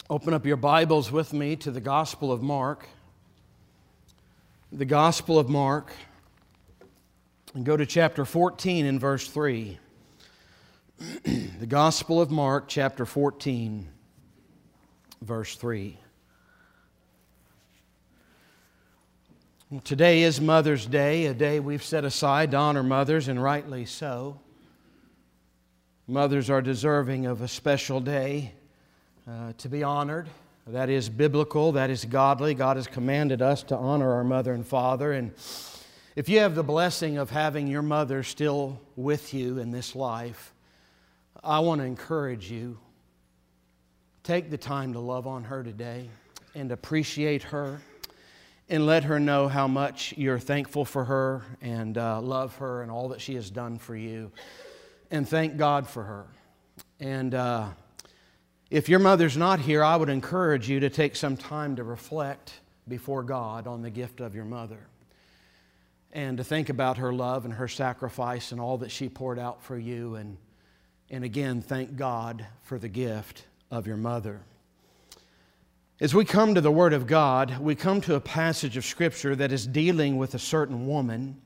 Open up your Bibles with me to the Gospel of Mark. The Gospel of Mark. And go to chapter 14 and verse 3. The Gospel of Mark, chapter 14, verse 3. Well, today is Mother's Day, a day we've set aside to honor mothers, and rightly so. Mothers are deserving of a special day to be honored. That is biblical, that is godly. God has commanded us to honor our mother and father. And if you have the blessing of having your mother still with you in this life, I want to encourage you, take the time to love on her today and appreciate her and let her know how much you're thankful for her and love her and all that she has done for you. And thank God for her. And if your mother's not here, I would encourage you to take some time to reflect before God on the gift of your mother and to think about her love and her sacrifice and all that she poured out for you. And again, thank God for the gift of your mother. As we come to the Word of God, we come to a passage of Scripture that is dealing with a certain woman,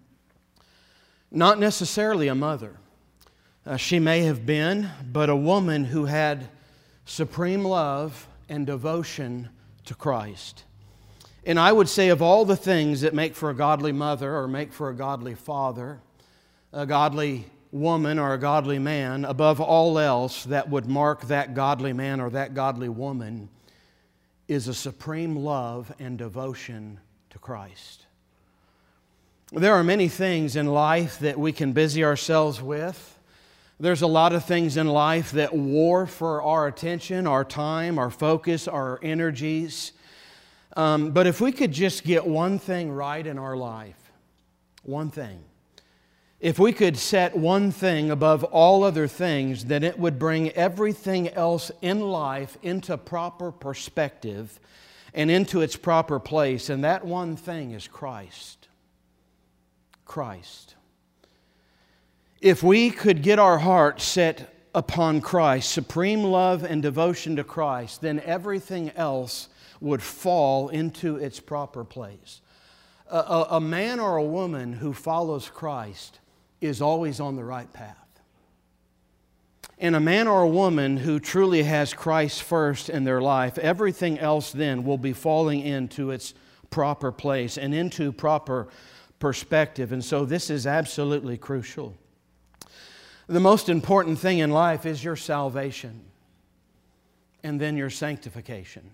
not necessarily a mother. She may have been, but a woman who had supreme love and devotion to Christ. And I would say of all the things that make for a godly mother or make for a godly father, a godly woman or a godly man, above all else that would mark that godly man or that godly woman is a supreme love and devotion to Christ. There are many things in life that we can busy ourselves with. There's a lot of things in life that war for our attention, our time, our focus, our energies. But if we could just get one thing right in our life, one thing, if we could set one thing above all other things, then it would bring everything else in life into proper perspective and into its proper place. And that one thing is Christ. Christ. If we could get our hearts set upon Christ, supreme love and devotion to Christ, then everything else would fall into its proper place. A man or a woman who follows Christ is always on the right path. And a man or a woman who truly has Christ first in their life, everything else then will be falling into its proper place and into proper perspective. And so this is absolutely crucial. The most important thing in life is your salvation and then your sanctification.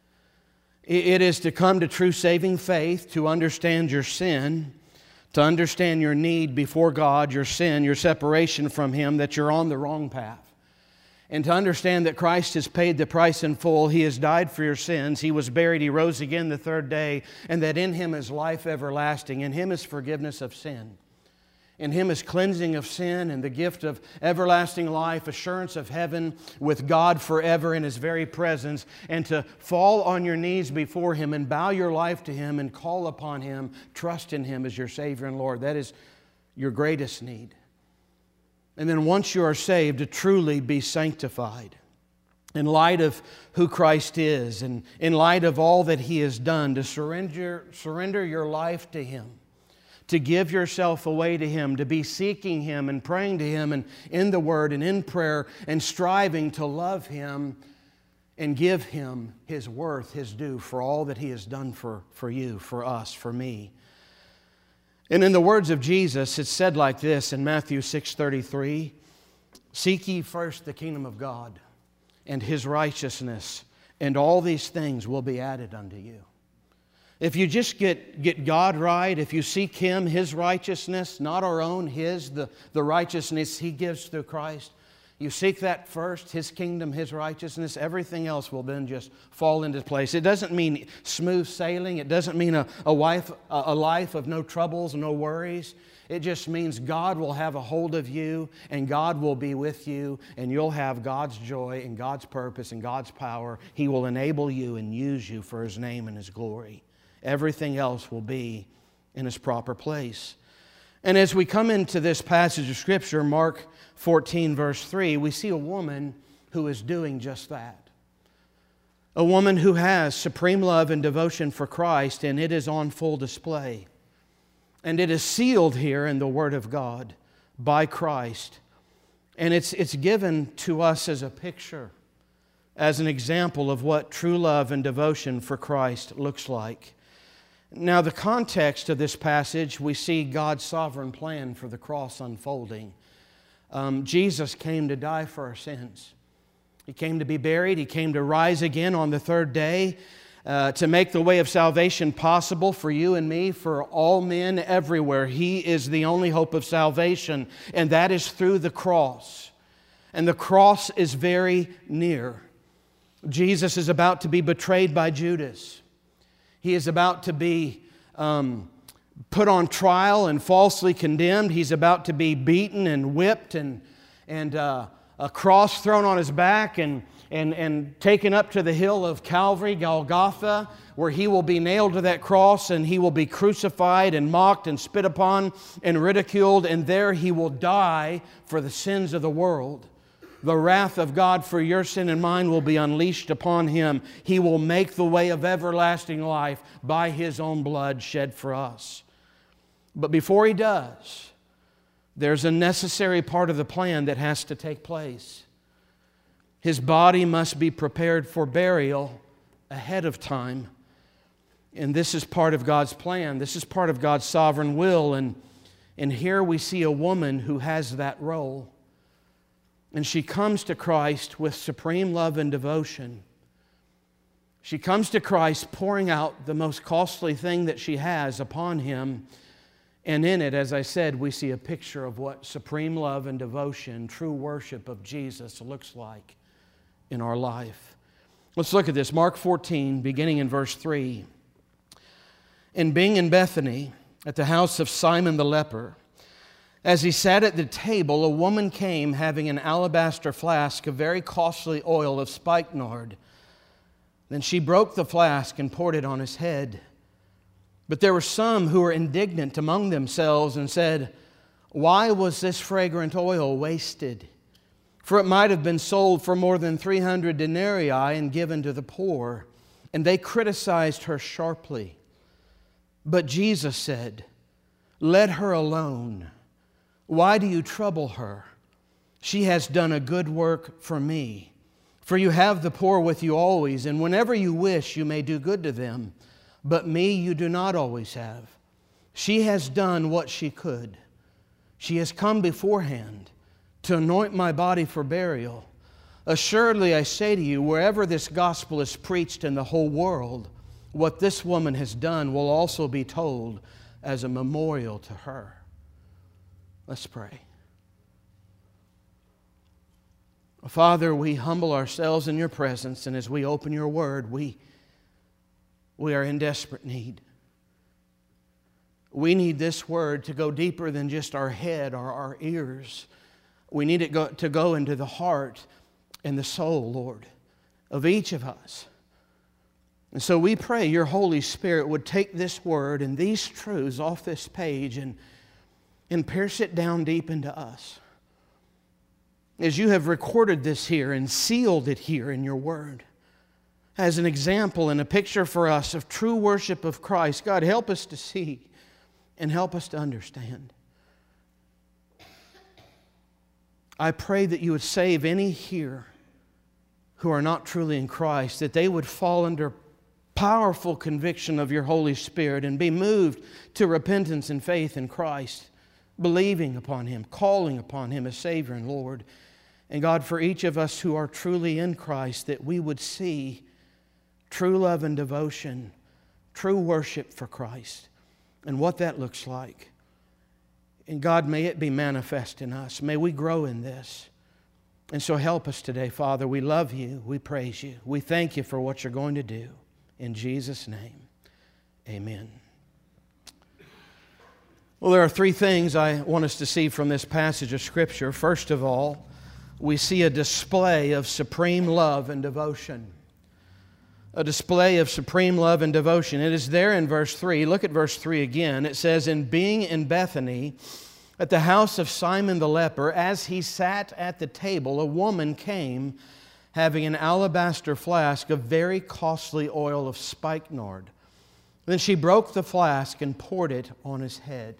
It is to come to true saving faith, to understand your sin, to understand your need before God, your sin, your separation from Him, that you're on the wrong path. And to understand that Christ has paid the price in full. He has died for your sins. He was buried. He rose again the third day. And that in Him is life everlasting. In Him is forgiveness of sin. In Him is cleansing of sin and the gift of everlasting life, assurance of heaven with God forever in His very presence, and to fall on your knees before Him and bow your life to Him and call upon Him, trust in Him as your Savior and Lord. That is your greatest need. And then once you are saved, to truly be sanctified in light of who Christ is and in light of all that He has done, to surrender your life to Him, to give yourself away to Him, to be seeking Him and praying to Him and in the Word and in prayer and striving to love Him and give Him His worth, His due for all that He has done for you, for us, for me. And in the words of Jesus, it's said like this in Matthew 6:33, "Seek ye first the kingdom of God and His righteousness, and all these things will be added unto you." If you just get God right, if you seek Him, His righteousness, not our own, His, the righteousness He gives through Christ, you seek that first, His kingdom, His righteousness, everything else will then just fall into place. It doesn't mean smooth sailing. It doesn't mean a life of no troubles, no worries. It just means God will have a hold of you and God will be with you and you'll have God's joy and God's purpose and God's power. He will enable you and use you for His name and His glory. Everything else will be in its proper place. And as we come into this passage of Scripture, Mark 14, verse 3, we see a woman who is doing just that. A woman who has supreme love and devotion for Christ, and it is on full display. And it is sealed here in the Word of God by Christ. And it's given to us as a picture, as an example of what true love and devotion for Christ looks like. Now, the context of this passage, we see God's sovereign plan for the cross unfolding. Jesus came to die for our sins. He came to be buried. He came to rise again on the third day to make the way of salvation possible for you and me, for all men everywhere. He is the only hope of salvation, and that is through the cross. And the cross is very near. Jesus is about to be betrayed by Judas. He is about to be put on trial and falsely condemned. He's about to be beaten and whipped and a cross thrown on his back and taken up to the hill of Calvary, Golgotha, where he will be nailed to that cross and he will be crucified and mocked and spit upon and ridiculed, and there he will die for the sins of the world. The wrath of God for your sin and mine will be unleashed upon him. He will make the way of everlasting life by his own blood shed for us. But before he does, there's a necessary part of the plan that has to take place. His body must be prepared for burial ahead of time. And this is part of God's plan. This is part of God's sovereign will. And here we see a woman who has that role. And she comes to Christ with supreme love and devotion. She comes to Christ pouring out the most costly thing that she has upon Him. And in it, as I said, we see a picture of what supreme love and devotion, true worship of Jesus looks like in our life. Let's look at this. Mark 14, beginning in verse 3. And being in Bethany, at the house of Simon the leper, as he sat at the table, a woman came having an alabaster flask of very costly oil of spikenard. Then she broke the flask and poured it on his head. But there were some who were indignant among themselves and said, "Why was this fragrant oil wasted? For it might have been sold for more than 300 denarii and given to the poor." And they criticized her sharply. But Jesus said, "Let her alone. Why do you trouble her? She has done a good work for me. For you have the poor with you always, and whenever you wish, you may do good to them. But me you do not always have. She has done what she could. She has come beforehand to anoint my body for burial. Assuredly, I say to you, wherever this gospel is preached in the whole world, what this woman has done will also be told as a memorial to her." Let's pray. Father, we humble ourselves in your presence, and as we open your word, we are in desperate need. We need this word to go deeper than just our head or our ears. We need it to go into the heart and the soul, Lord, of each of us. And so we pray your Holy Spirit would take this word and these truths off this page and pierce it down deep into us. As you have recorded this here and sealed it here in your word as an example and a picture for us of true worship of Christ, God, help us to see and help us to understand. I pray that you would save any here who are not truly in Christ, that they would fall under powerful conviction of your Holy Spirit and be moved to repentance and faith in Christ, believing upon Him, calling upon Him as Savior and Lord. And God, for each of us who are truly in Christ, that we would see true love and devotion, true worship for Christ, and what that looks like. And God, may it be manifest in us. May we grow in this. And so help us today, Father. We love you. We praise you. We thank you for what you're going to do. In Jesus' name, amen. Well, there are three things I want us to see from this passage of Scripture. First of all, we see a display of supreme love and devotion. A display of supreme love and devotion. It is there in verse 3. Look at verse 3 again. It says, "And being in Bethany, at the house of Simon the leper, as he sat at the table, a woman came having an alabaster flask of very costly oil of spikenard. Then she broke the flask and poured it on his head.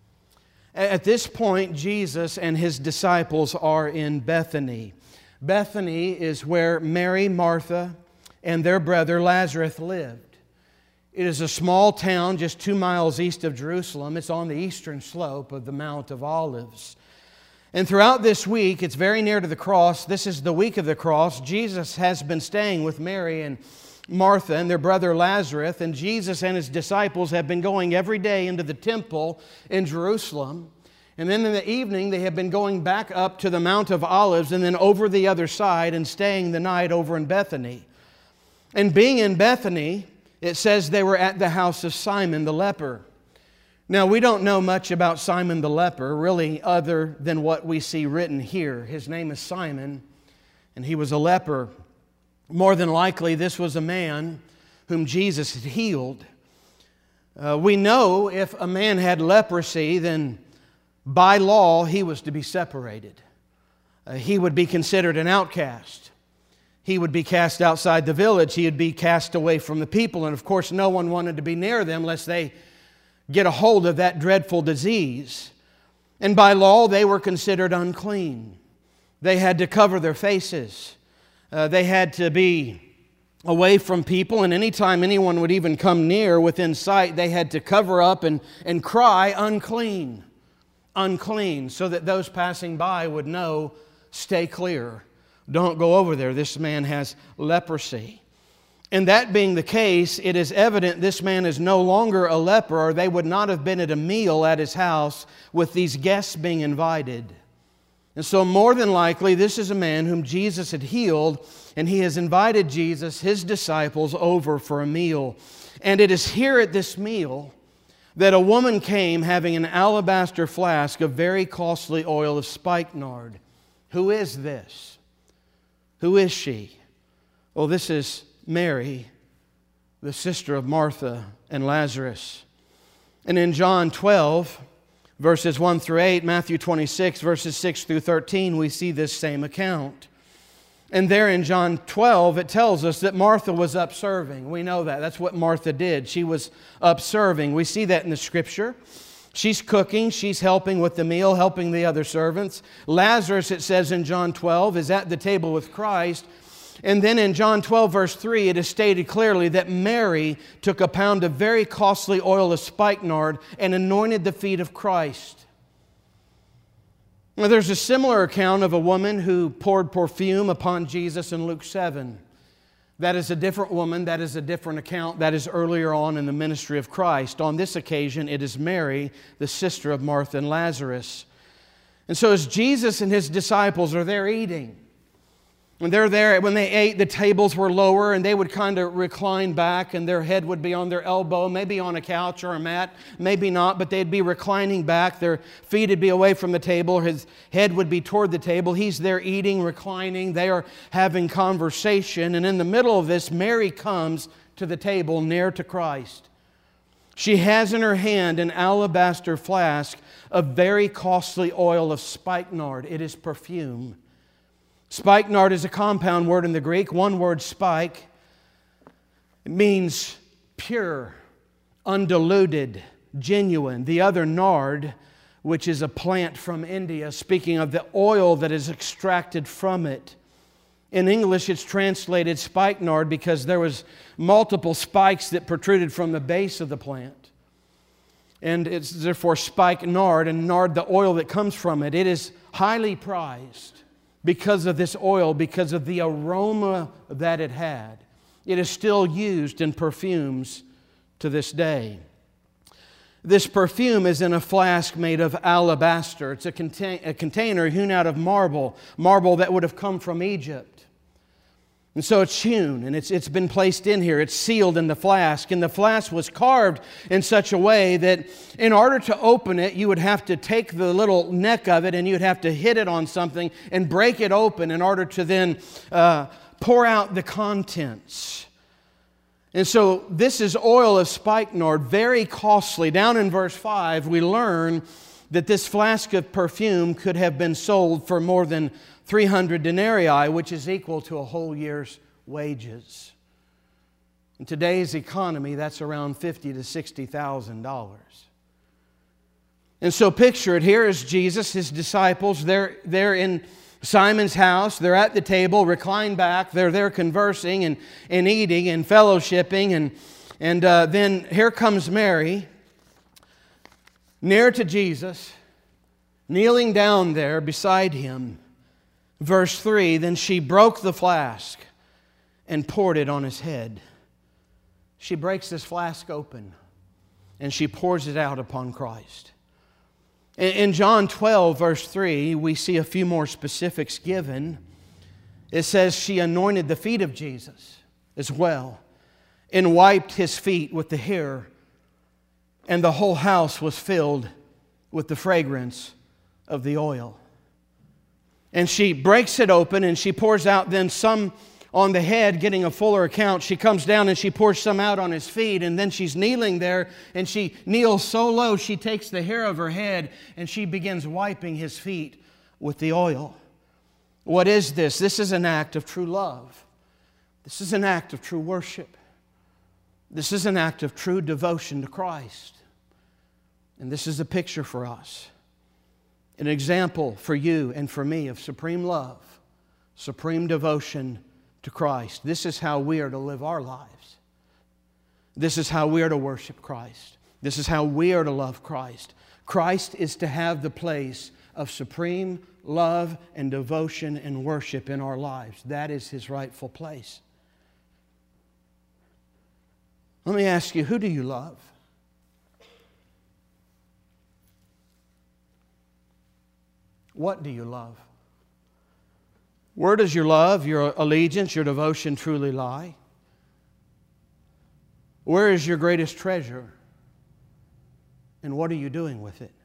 At this point, Jesus and his disciples are in Bethany. Bethany is where Mary, Martha, and their brother Lazarus lived. It is a small town just 2 miles east of Jerusalem. It's on the eastern slope of the Mount of Olives. And throughout this week, it's very near to the cross. This is the week of the cross. Jesus has been staying with Mary and Martha and their brother Lazarus, and Jesus and his disciples have been going every day into the temple in Jerusalem. And then in the evening, they have been going back up to the Mount of Olives and then over the other side and staying the night over in Bethany. And being in Bethany, it says they were at the house of Simon the leper. Now, we don't know much about Simon the leper, really, other than what we see written here. His name is Simon, and he was a leper. More than likely, this was a man whom Jesus had healed. We know if a man had leprosy, then by law, he was to be separated. He would be considered an outcast. He would be cast outside the village. He would be cast away from the people. And of course, no one wanted to be near them lest they get a hold of that dreadful disease. And by law, they were considered unclean. They had to cover their faces. They had to be away from people, and anytime anyone would even come near within sight, they had to cover up and cry, "Unclean, unclean," so that those passing by would know, stay clear. Don't go over there. This man has leprosy. And that being the case, it is evident this man is no longer a leper, or they would not have been at a meal at his house with these guests being invited. And so more than likely, this is a man whom Jesus had healed, and he has invited Jesus, his disciples, over for a meal. And it is here at this meal that a woman came having an alabaster flask of very costly oil of spikenard. Who is this? Who is she? Well, this is Mary, the sister of Martha and Lazarus. And in John 12, verses 1 through 8, Matthew 26, verses 6 through 13, we see this same account. And there in John 12, it tells us that Martha was up serving. We know that. That's what Martha did. She was up serving. We see that in the Scripture. She's cooking. She's helping with the meal, helping the other servants. Lazarus, it says in John 12, is at the table with Christ. And then in John 12, verse 3, it is stated clearly that Mary took a pound of very costly oil of spikenard and anointed the feet of Christ. Now, there's a similar account of a woman who poured perfume upon Jesus in Luke 7. That is a different woman. That is a different account. That is earlier on in the ministry of Christ. On this occasion, it is Mary, the sister of Martha and Lazarus. And so as Jesus and his disciples are there eating, when they're there, when they ate, the tables were lower and they would kind of recline back and their head would be on their elbow, maybe on a couch or a mat, maybe not, but they'd be reclining back. Their feet would be away from the table. His head would be toward the table. He's there eating, reclining. They are having conversation. And in the middle of this, Mary comes to the table near to Christ. She has in her hand an alabaster flask of very costly oil of spikenard. It is perfume. Spikenard is a compound word in the Greek. One word, spike, it means pure, undiluted, genuine. The other, nard, which is a plant from India, speaking of the oil that is extracted from it. In English, it's translated spikenard because there was multiple spikes that protruded from the base of the plant. And it's therefore spikenard, and nard, the oil that comes from it. It is highly prized because of this oil, because of the aroma that it had. It is still used in perfumes to this day. This perfume is in a flask made of alabaster. It's a container hewn out of marble that would have come from Egypt. And so it's hewn and it's been placed in here. It's sealed in the flask. And the flask was carved in such a way that in order to open it, you would have to take the little neck of it and you'd have to hit it on something and break it open in order to then pour out the contents. And so this is oil of spikenard, very costly. Down in verse 5, we learn that this flask of perfume could have been sold for more than 300 denarii, which is equal to a whole year's wages. In today's economy, that's around $50,000 to $60,000. And so picture it, here is Jesus, His disciples, they're in Simon's house, they're at the table, reclined back, they're there conversing and eating and fellowshipping, and then here comes Mary, near to Jesus, kneeling down there beside Him. Verse 3, then she broke the flask and poured it on His head. She breaks this flask open and she pours it out upon Christ. In John 12, verse 3, we see a few more specifics given. It says she anointed the feet of Jesus as well and wiped His feet with the hair, and the whole house was filled with the fragrance of the oil. And she breaks it open and she pours out then some on the head, getting a fuller account. She comes down and she pours some out on His feet, and then she's kneeling there and she kneels so low she takes the hair of her head and she begins wiping His feet with the oil. What is this? This is an act of true love. This is an act of true worship. This is an act of true devotion to Christ. And this is a picture for us, an example for you and for me of supreme love, supreme devotion to Christ. This is how we are to live our lives. This is how we are to worship Christ. This is how we are to love Christ. Christ is to have the place of supreme love and devotion and worship in our lives. That is His rightful place. Let me ask you, who do you love? What do you love? Where does your love, your allegiance, your devotion truly lie? Where is your greatest treasure? And what are you doing with it?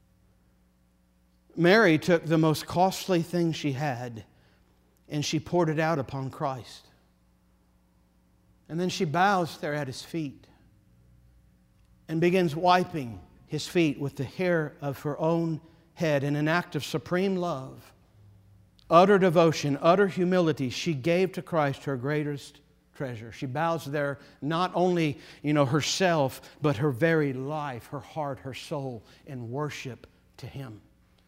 Mary took the most costly thing she had and she poured it out upon Christ. And then she bows there at His feet and begins wiping His feet with the hair of her own head in an act of supreme love. Utter devotion, utter humility, she gave to Christ her greatest treasure. She bows there not only, herself, but her very life, her heart, her soul, in worship to Him.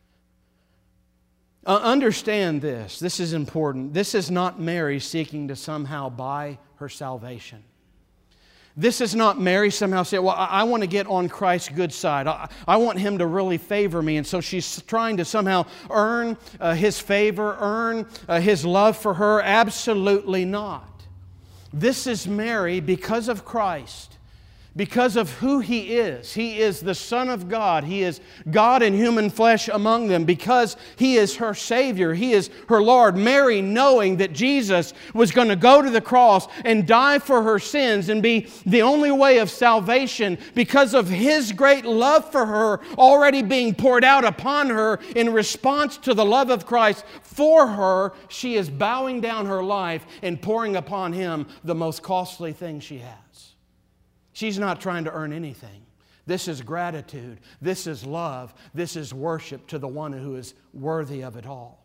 Understand this. This is important. This is not Mary seeking to somehow buy her salvation. This is not Mary somehow saying, well, I want to get on Christ's good side. I want Him to really favor me. And so she's trying to somehow earn His favor, earn His love for her. Absolutely not. This is Mary because of Christ. Because of who He is. He is the Son of God. He is God in human flesh among them. Because He is her Savior. He is her Lord. Mary, knowing that Jesus was going to go to the cross and die for her sins and be the only way of salvation, because of His great love for her already being poured out upon her in response to the love of Christ for her, she is bowing down her life and pouring upon Him the most costly thing she has. She's not trying to earn anything. This is gratitude. This is love. This is worship to the one who is worthy of it all.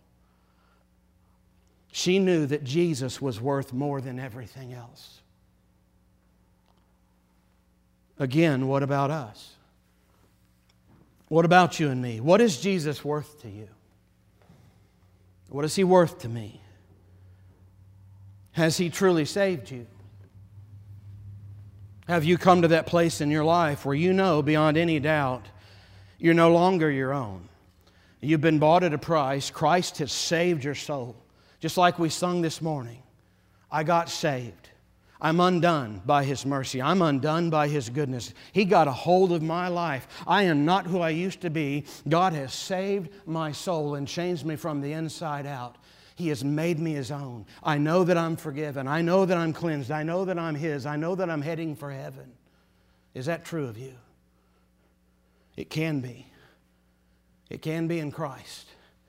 She knew that Jesus was worth more than everything else. Again, what about us? What about you and me? What is Jesus worth to you? What is He worth to me? Has He truly saved you? Have you come to that place in your life where you know beyond any doubt you're no longer your own? You've been bought at a price. Christ has saved your soul. Just like we sung this morning, I got saved. I'm undone by His mercy. I'm undone by His goodness. He got a hold of my life. I am not who I used to be. God has saved my soul and changed me from the inside out. He has made me His own. I know that I'm forgiven. I know that I'm cleansed. I know that I'm His. I know that I'm heading for heaven. Is that true of you? It can be. It can be in Christ.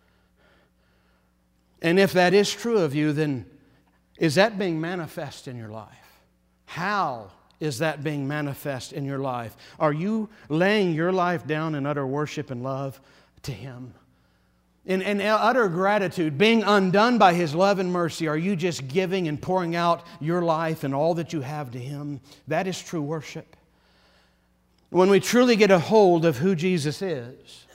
And if that is true of you, then is that being manifest in your life? How is that being manifest in your life? Are you laying your life down in utter worship and love to Him? In utter gratitude, being undone by His love and mercy, are you just giving and pouring out your life and all that you have to Him? That is true worship. When we truly get a hold of who Jesus is,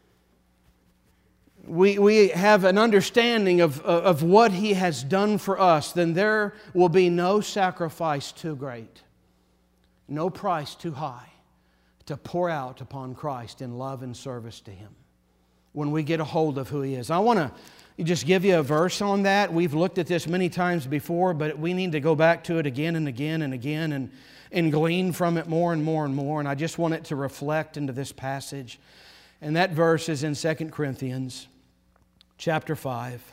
we have an understanding of what He has done for us, then there will be no sacrifice too great, no price too high to pour out upon Christ in love and service to Him. When we get a hold of who He is. I want to just give you a verse on that. We've looked at this many times before, but we need to go back to it again and again and again and glean from it more and more and more. And I just want it to reflect into this passage. And that verse is in 2 Corinthians chapter 5.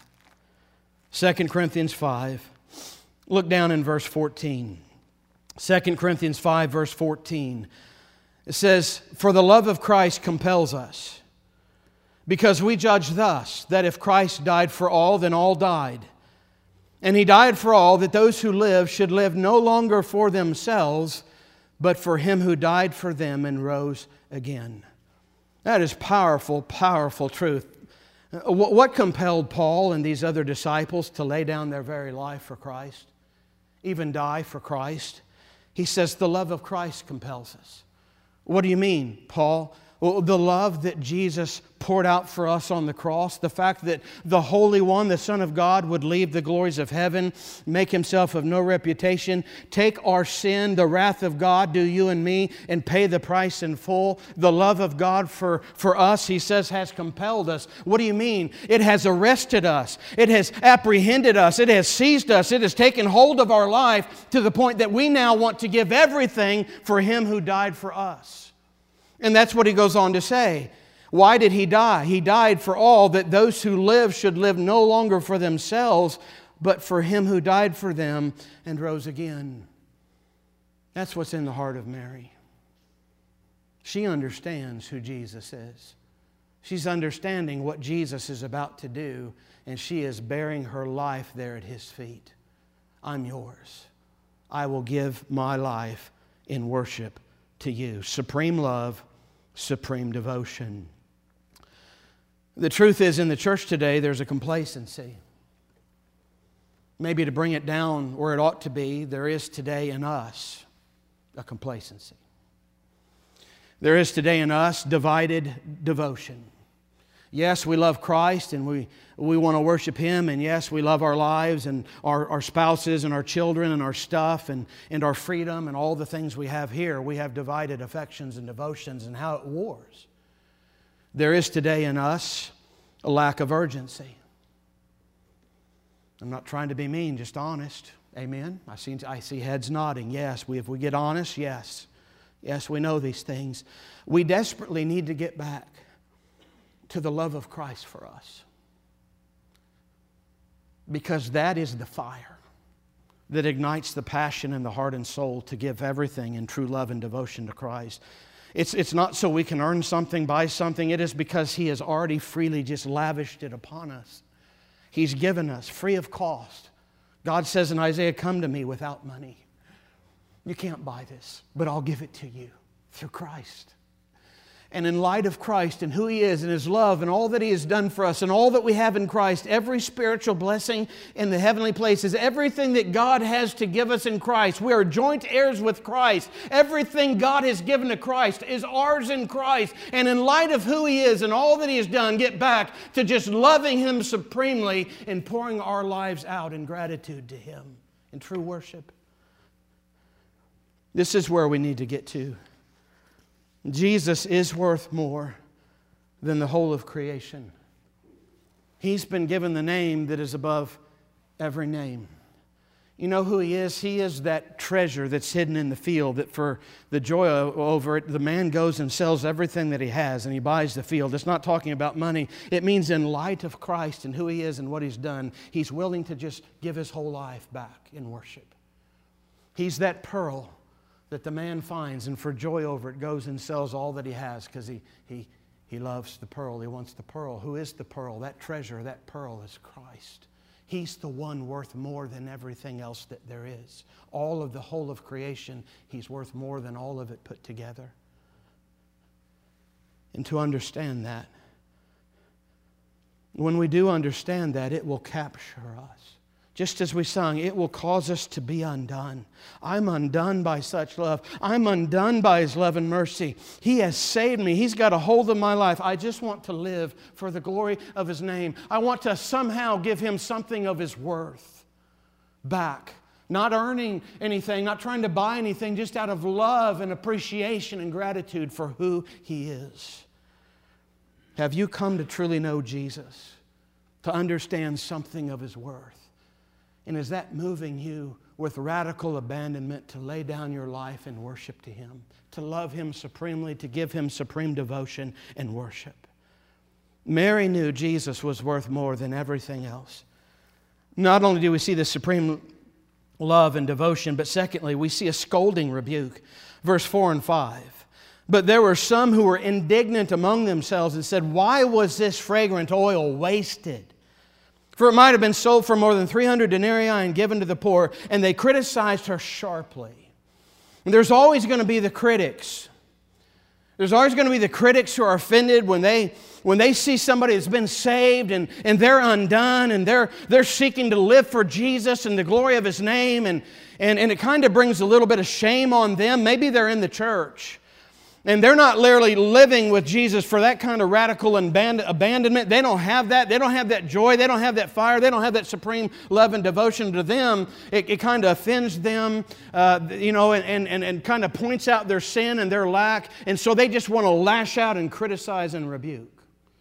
2 Corinthians 5. Look down in verse 14. 2 Corinthians 5 verse 14. It says, "For the love of Christ compels us, because we judge thus, that if Christ died for all, then all died. And He died for all, that those who live should live no longer for themselves, but for Him who died for them and rose again." That is powerful, powerful truth. What compelled Paul and these other disciples to lay down their very life for Christ, even die for Christ? He says the love of Christ compels us. What do you mean, Paul? Well, the love that Jesus poured out for us on the cross, the fact that the Holy One, the Son of God, would leave the glories of heaven, make Himself of no reputation, take our sin, the wrath of God, do you and me, and pay the price in full. The love of God for us, he says, has compelled us. What do you mean? It has arrested us. It has apprehended us. It has seized us. It has taken hold of our life to the point that we now want to give everything for Him who died for us. And that's what he goes on to say. Why did He die? He died for all, that those who live should live no longer for themselves, but for Him who died for them and rose again. That's what's in the heart of Mary. She understands who Jesus is. She's understanding what Jesus is about to do, and she is bearing her life there at His feet. I'm yours. I will give my life in worship to you. Supreme love, supreme devotion. The truth is, in the church today, there's a complacency. Maybe to bring it down where it ought to be, there is today in us a complacency. There is today in us divided devotion. Yes, we love Christ and we want to worship Him, and yes, we love our lives and our spouses and our children and our stuff and our freedom and all the things we have here. We have divided affections and devotions and how it wars. There is today in us a lack of urgency. I'm not trying to be mean, just honest. Amen? I see heads nodding. Yes, if we get honest, yes. Yes, we know these things. We desperately need to get back to the love of Christ for us. Because that is the fire that ignites the passion in the heart and soul to give everything in true love and devotion to Christ. It's not so we can earn something, buy something. It is because He has already freely just lavished it upon us. He's given us free of cost. God says in Isaiah, "Come to me without money. You can't buy this, but I'll give it to you through Christ." And in light of Christ and who He is and His love and all that He has done for us and all that we have in Christ, every spiritual blessing in the heavenly places, everything that God has to give us in Christ, we are joint heirs with Christ. Everything God has given to Christ is ours in Christ. And in light of who He is and all that He has done, get back to just loving Him supremely and pouring our lives out in gratitude to Him in true worship. This is where we need to get to. Jesus is worth more than the whole of creation. He's been given the name that is above every name. You know who He is? He is that treasure that's hidden in the field, that for the joy over it, the man goes and sells everything that he has and he buys the field. It's not talking about money. It means in light of Christ and who He is and what He's done, he's willing to just give his whole life back in worship. He's that pearl that the man finds, and for joy over it goes and sells all that he has because he loves the pearl. He wants the pearl. Who is the pearl? That treasure, that pearl is Christ. He's the one worth more than everything else that there is. All of the whole of creation, He's worth more than all of it put together. And to understand that, When we do understand that, it will capture us. Just as we sung, it will cause us to be undone. I'm undone by such love. I'm undone by His love and mercy. He has saved me. He's got a hold of my life. I just want to live for the glory of His name. I want to somehow give Him something of His worth back. Not earning anything, not trying to buy anything, just out of love and appreciation and gratitude for who He is. Have you come to truly know Jesus? To understand something of His worth? And is that moving you with radical abandonment to lay down your life in worship to Him? To love Him supremely, to give Him supreme devotion and worship? Mary knew Jesus was worth more than everything else. Not only do we see the supreme love and devotion, but secondly, we see a scolding rebuke. Verse 4 and 5. But there were some who were indignant among themselves and said, "Why was this fragrant oil wasted? For it might have been sold for more than 300 denarii and given to the poor." And they criticized her sharply. And there's always going to be the critics. There's always going to be the critics who are offended when they see somebody that's been saved and they're undone and they're seeking to live for Jesus and the glory of His name. And it kind of brings a little bit of shame on them. Maybe they're in the church. And they're not literally living with Jesus for that kind of radical abandonment. They don't have that. They don't have that joy. They don't have that fire. They don't have that supreme love and devotion to them. It kind of offends them, and kind of points out their sin and their lack. And so they just want to lash out and criticize and rebuke.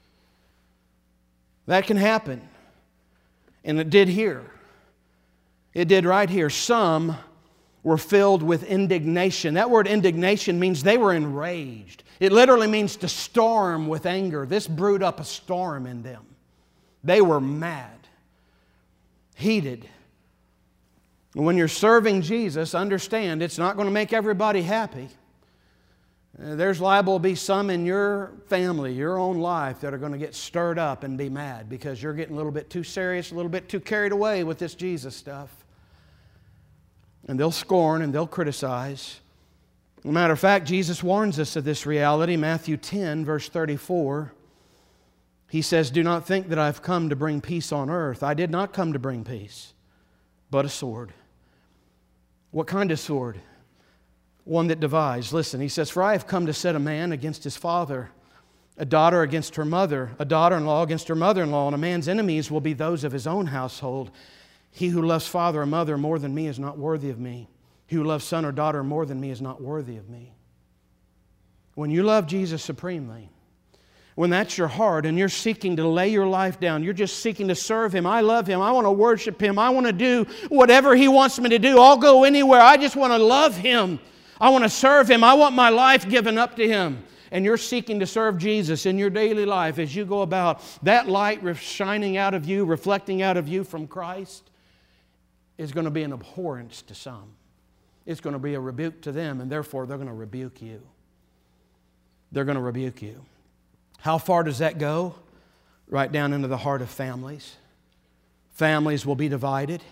That can happen. And it did here. It did right here. Some were filled with indignation. That word indignation means they were enraged. It literally means to storm with anger. This brewed up a storm in them. They were mad, heated. When you're serving Jesus, understand it's not going to make everybody happy. There's liable to be some in your family, your own life, that are going to get stirred up and be mad because you're getting a little bit too serious, a little bit too carried away with this Jesus stuff. And they'll scorn and they'll criticize. As a matter of fact, Jesus warns us of this reality. Matthew 10, verse 34. He says, "Do not think that I've come to bring peace on earth. I did not come to bring peace, but a sword." What kind of sword? One that divides. Listen, He says, "For I have come to set a man against his father, a daughter against her mother, a daughter-in-law against her mother-in-law, and a man's enemies will be those of his own household. He who loves father or mother more than me is not worthy of me. He who loves son or daughter more than me is not worthy of me." When you love Jesus supremely, when that's your heart and you're seeking to lay your life down, you're just seeking to serve Him. I love Him. I want to worship Him. I want to do whatever He wants me to do. I'll go anywhere. I just want to love Him. I want to serve Him. I want my life given up to Him. And you're seeking to serve Jesus in your daily life as you go about, that light shining out of you, reflecting out of you from Christ, is going to be an abhorrence to some. It's going to be a rebuke to them, and therefore they're going to rebuke you. They're going to rebuke you. How far does that go? Right down into the heart of families. Families will be divided.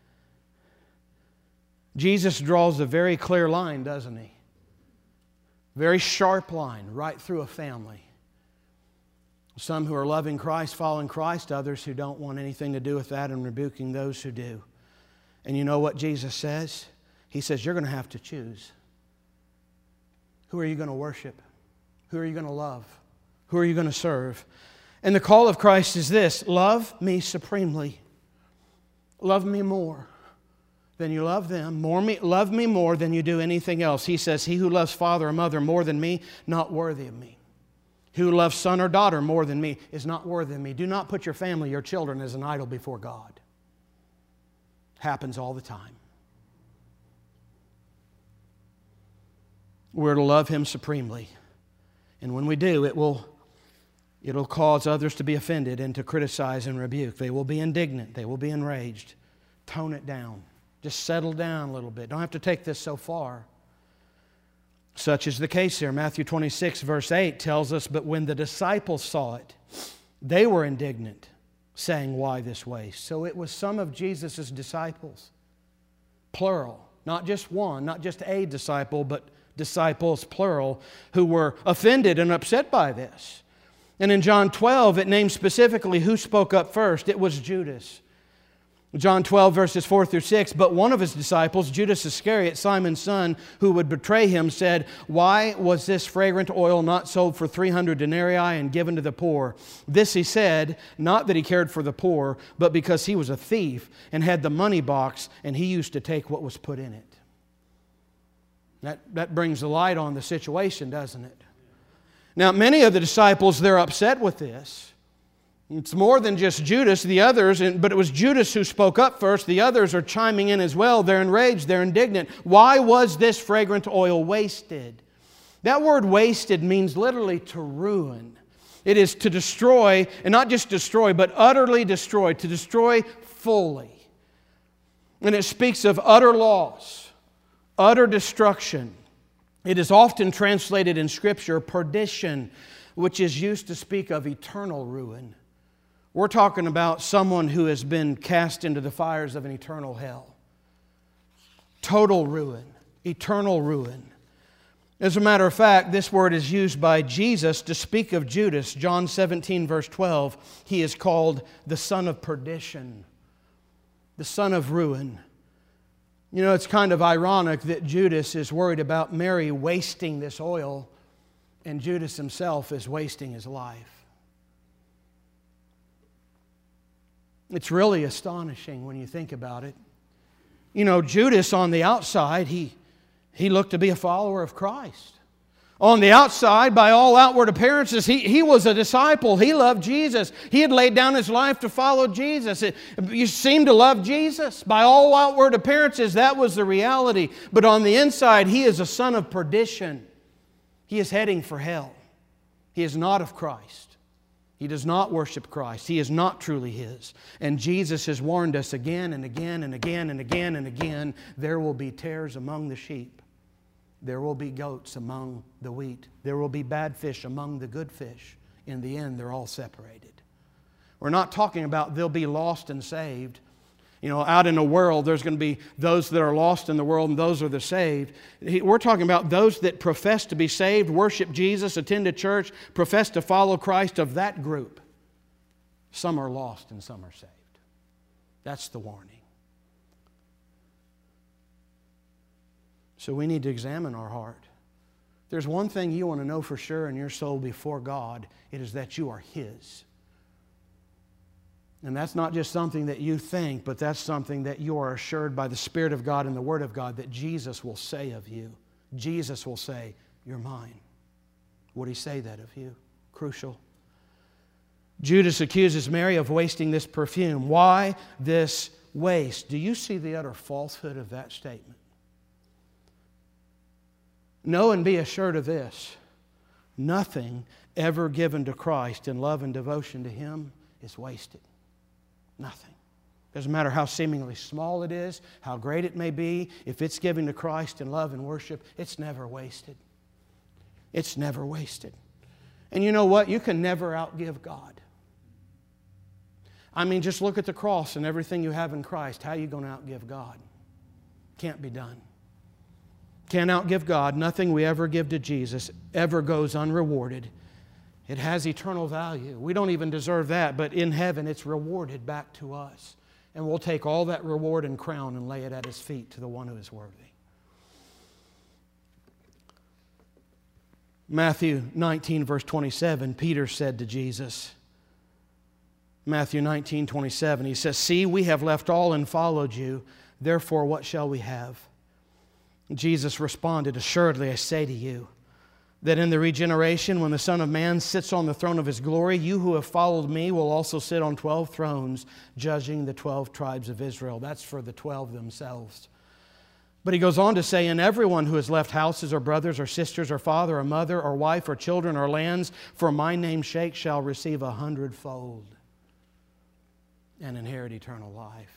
Jesus draws a very clear line, doesn't He? Very sharp line right through a family. Some who are loving Christ, following Christ, others who don't want anything to do with that and rebuking those who do. And you know what Jesus says? He says, you're going to have to choose. Who are you going to worship? Who are you going to love? Who are you going to serve? And the call of Christ is this: love me supremely. Love me more than you love them. Love me more than you do anything else. He says, he who loves father or mother more than me, not worthy of me. He who loves son or daughter more than me is not worthy of me. Do not put your family, your children, as an idol before God. Happens all the time. We're to love Him supremely. And when we do, it'll cause others to be offended and to criticize and rebuke. They will be indignant. They will be enraged. Tone it down. Just settle down a little bit. Don't have to take this so far. Such is the case here. Matthew 26, verse 8 tells us, but when the disciples saw it, they were indignant, saying, why this way? So it was some of Jesus' disciples, plural, not just one, not just a disciple, but disciples, plural, who were offended and upset by this. And in John 12, it names specifically who spoke up first. It was Judas. John 12, verses 4 through 6, but one of his disciples, Judas Iscariot, Simon's son, who would betray him, said, "Why was this fragrant oil not sold for 300 denarii and given to the poor?" This he said, not that he cared for the poor, but because he was a thief and had the money box, and he used to take what was put in it. That brings the light on the situation, doesn't it? Now, many of the disciples, they're upset with this. It's more than just Judas, the others, but it was Judas who spoke up first. The others are chiming in as well. They're enraged, they're indignant. Why was this fragrant oil wasted? That word wasted means literally to ruin. It is to destroy, and not just destroy, but utterly destroy, to destroy fully. And it speaks of utter loss, utter destruction. It is often translated in Scripture perdition, which is used to speak of eternal ruin. We're talking about someone who has been cast into the fires of an eternal hell. Total ruin, eternal ruin. As a matter of fact, this word is used by Jesus to speak of Judas. John 17, verse 12, he is called the son of perdition, the son of ruin. You know, it's kind of ironic that Judas is worried about Mary wasting this oil, and Judas himself is wasting his life. It's really astonishing when you think about it. You know, Judas on the outside, he looked to be a follower of Christ. On the outside, by all outward appearances, he was a disciple. He loved Jesus. He had laid down his life to follow Jesus. You seem to love Jesus. By all outward appearances, that was the reality. But on the inside, he is a son of perdition. He is heading for hell. He is not of Christ. He does not worship Christ. He is not truly His. And Jesus has warned us again and again and again and again and again, there will be tares among the sheep. There will be goats among the wheat. There will be bad fish among the good fish. In the end, they're all separated. We're not talking about they'll be lost and saved. You know, out in the world, there's going to be those that are lost in the world and those are the saved. We're talking about those that profess to be saved, worship Jesus, attend a church, profess to follow Christ. Of that group, some are lost and some are saved. That's the warning. So we need to examine our heart. There's one thing you want to know for sure in your soul before God. It is that you are His. And that's not just something that you think, but that's something that you are assured by the Spirit of God and the Word of God that Jesus will say of you. Jesus will say, "You're mine." Would He say that of you? Crucial. Judas accuses Mary of wasting this perfume. Why this waste? Do you see the utter falsehood of that statement? Know and be assured of this. Nothing ever given to Christ in love and devotion to Him is wasted. Nothing. Doesn't matter how seemingly small it is, how great it may be, if it's given to Christ in love and worship, it's never wasted. It's never wasted. And you know what? You can never outgive God. I mean, just look at the cross and everything you have in Christ. How are you going to outgive God? Can't be done. Can't outgive God. Nothing we ever give to Jesus ever goes unrewarded. It has eternal value. We don't even deserve that, but in heaven it's rewarded back to us. And we'll take all that reward and crown and lay it at His feet to the one who is worthy. Matthew 19, verse 27, Peter said to Jesus, Matthew 19, 27, he says, "See, we have left all and followed you. Therefore, what shall we have?" Jesus responded, "Assuredly, I say to you, that in the regeneration, when the Son of Man sits on the throne of His glory, you who have followed me will also sit on 12 thrones, judging the 12 tribes of Israel." That's for the 12 themselves. But he goes on to say, "And everyone who has left houses or brothers or sisters or father or mother or wife or children or lands for my name's sake shall receive 100-fold and inherit eternal life."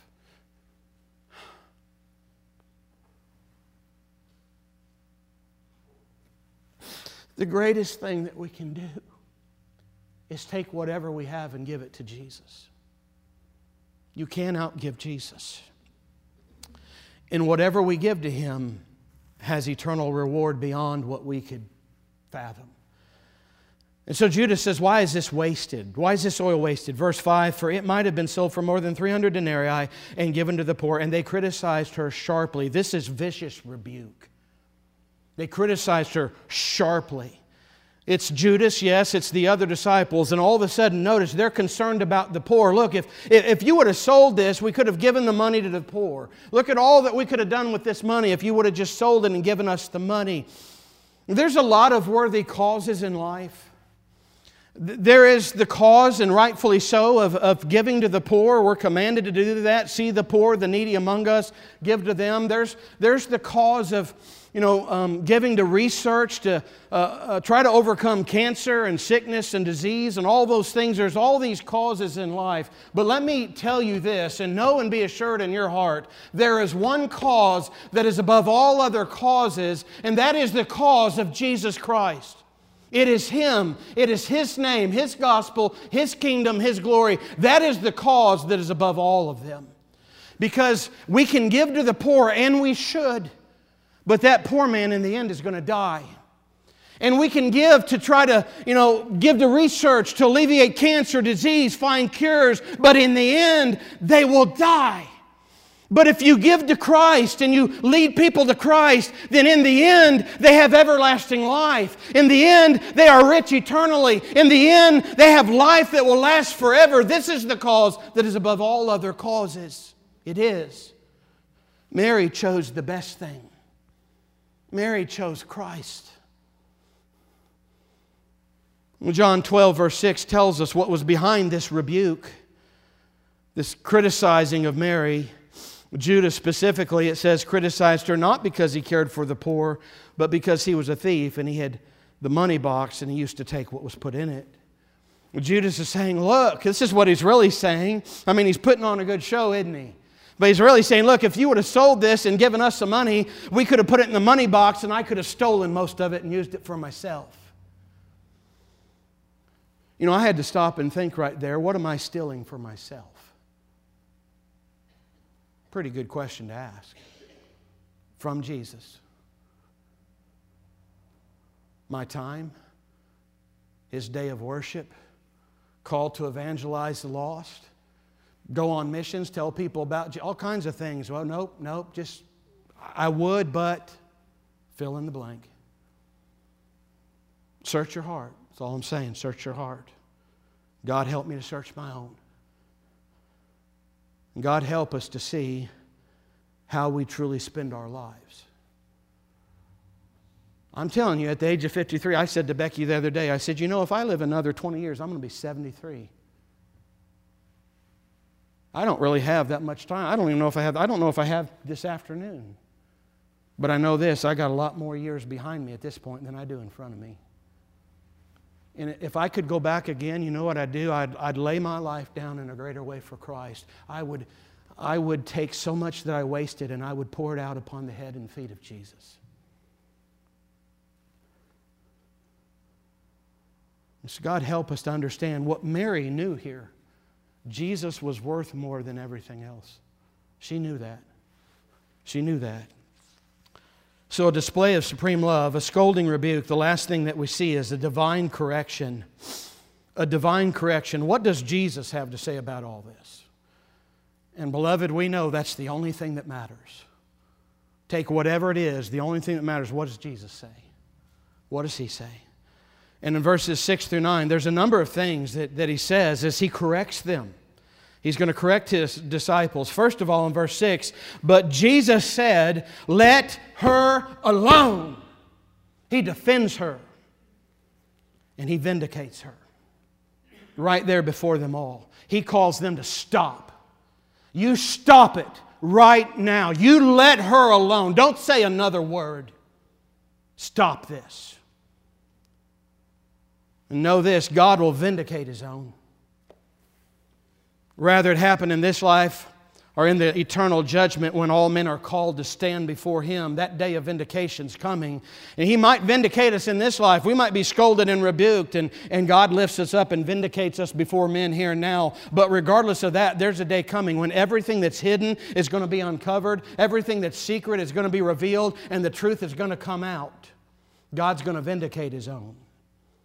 The greatest thing that we can do is take whatever we have and give it to Jesus. You can't outgive Jesus. And whatever we give to Him has eternal reward beyond what we could fathom. And so Judas says, why is this wasted? Why is this oil wasted? Verse 5, for it might have been sold for more than 300 denarii and given to the poor. And they criticized her sharply. This is vicious rebuke. They criticized her sharply. It's Judas, yes, it's the other disciples. And all of a sudden, notice, they're concerned about the poor. Look, if you would have sold this, we could have given the money to the poor. Look at all that we could have done with this money if you would have just sold it and given us the money. There's a lot of worthy causes in life. There is the cause, and rightfully so, of giving to the poor. We're commanded to do that. See the poor, the needy among us, give to them. There's the cause of giving to research to try to overcome cancer and sickness and disease and all those things. There's all these causes in life. But let me tell you this, and know and be assured in your heart, there is one cause that is above all other causes, and that is the cause of Jesus Christ. It is Him. It is His name, His gospel, His kingdom, His glory. That is the cause that is above all of them. Because we can give to the poor, and we should. But that poor man in the end is going to die. And we can give to try to, give to research to alleviate cancer, disease, find cures. But in the end, they will die. But if you give to Christ and you lead people to Christ, then in the end, they have everlasting life. In the end, they are rich eternally. In the end, they have life that will last forever. This is the cause that is above all other causes. It is. Mary chose the best thing. Mary chose Christ. John 12, verse 6 tells us what was behind this rebuke, this criticizing of Mary. Judas specifically, it says, criticized her not because he cared for the poor, but because he was a thief and he had the money box and he used to take what was put in it. Judas is saying, look, this is what he's really saying. I mean, he's putting on a good show, isn't he? But he's really saying, look, if you would have sold this and given us some money, we could have put it in the money box and I could have stolen most of it and used it for myself. I had to stop and think right there, what am I stealing for myself? Pretty good question to ask. From Jesus. My time, His day of worship, call to evangelize the lost, go on missions, tell people about all kinds of things. Well, nope, just I would, but fill in the blank. Search your heart. That's all I'm saying. Search your heart. God help me to search my own. God help us to see how we truly spend our lives. I'm telling you, at the age of 53, I said to Becky the other day, I said, if I live another 20 years, I'm going to be 73. I don't really have that much time. I don't know if I have this afternoon. But I know this, I got a lot more years behind me at this point than I do in front of me. And if I could go back again, you know what I'd do? I'd lay my life down in a greater way for Christ. I would take so much that I wasted and I would pour it out upon the head and feet of Jesus. So God help us to understand what Mary knew here. Jesus was worth more than everything else. She knew that. She knew that. So a display of supreme love, a scolding rebuke, the last thing that we see is a divine correction. A divine correction. What does Jesus have to say about all this? And beloved, we know that's the only thing that matters. Take whatever it is, the only thing that matters, what does Jesus say? What does He say? And in verses 6 through 9, there's a number of things that He says as He corrects them. He's going to correct His disciples. First of all, in verse 6, but Jesus said, let her alone. He defends her. And He vindicates her. Right there before them all. He calls them to stop. You stop it right now. You let her alone. Don't say another word. Stop this. And know this, God will vindicate His own. Rather it happen in this life or in the eternal judgment when all men are called to stand before Him. That day of vindication's coming. And He might vindicate us in this life. We might be scolded and rebuked, and God lifts us up and vindicates us before men here and now. But regardless of that, there's a day coming when everything that's hidden is going to be uncovered. Everything that's secret is going to be revealed, and the truth is going to come out. God's going to vindicate His own.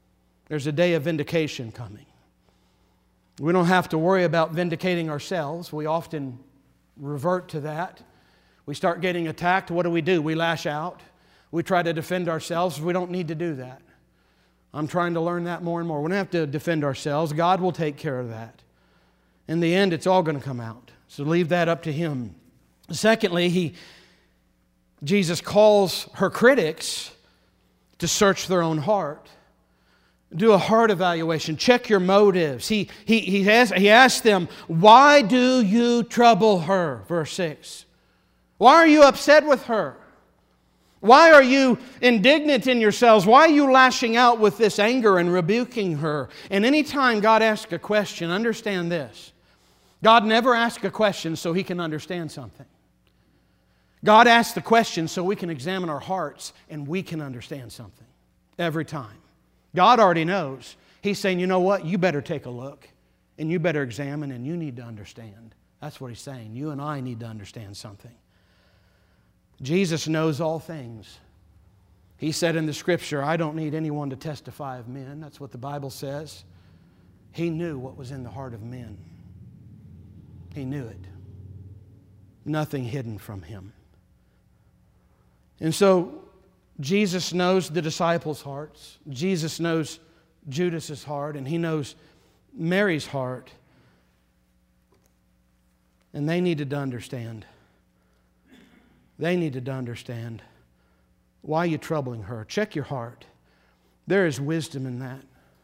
There's a day of vindication coming. We don't have to worry about vindicating ourselves. We often revert to that. We start getting attacked. What do? We lash out. We try to defend ourselves. We don't need to do that. I'm trying to learn that more and more. We don't have to defend ourselves. God will take care of that. In the end, it's all going to come out. So leave that up to Him. Secondly, Jesus calls her critics to search their own heart. Do a heart evaluation. Check your motives. He asked them, why do you trouble her? Verse 6. Why are you upset with her? Why are you indignant in yourselves? Why are you lashing out with this anger and rebuking her? And anytime God asks a question, understand this. God never asks a question so He can understand something. God asks the question so we can examine our hearts and we can understand something. Every time. God already knows. He's saying, you know what? You better take a look and you better examine and you need to understand. That's what He's saying. You and I need to understand something. Jesus knows all things. He said in the Scripture, I don't need anyone to testify of men. That's what the Bible says. He knew what was in the heart of men. He knew it. Nothing hidden from Him. And so, Jesus knows the disciples' hearts. Jesus knows Judas's heart, and He knows Mary's heart. And they needed to understand. They needed to understand. Why are you troubling her? Check your heart. There is wisdom in that.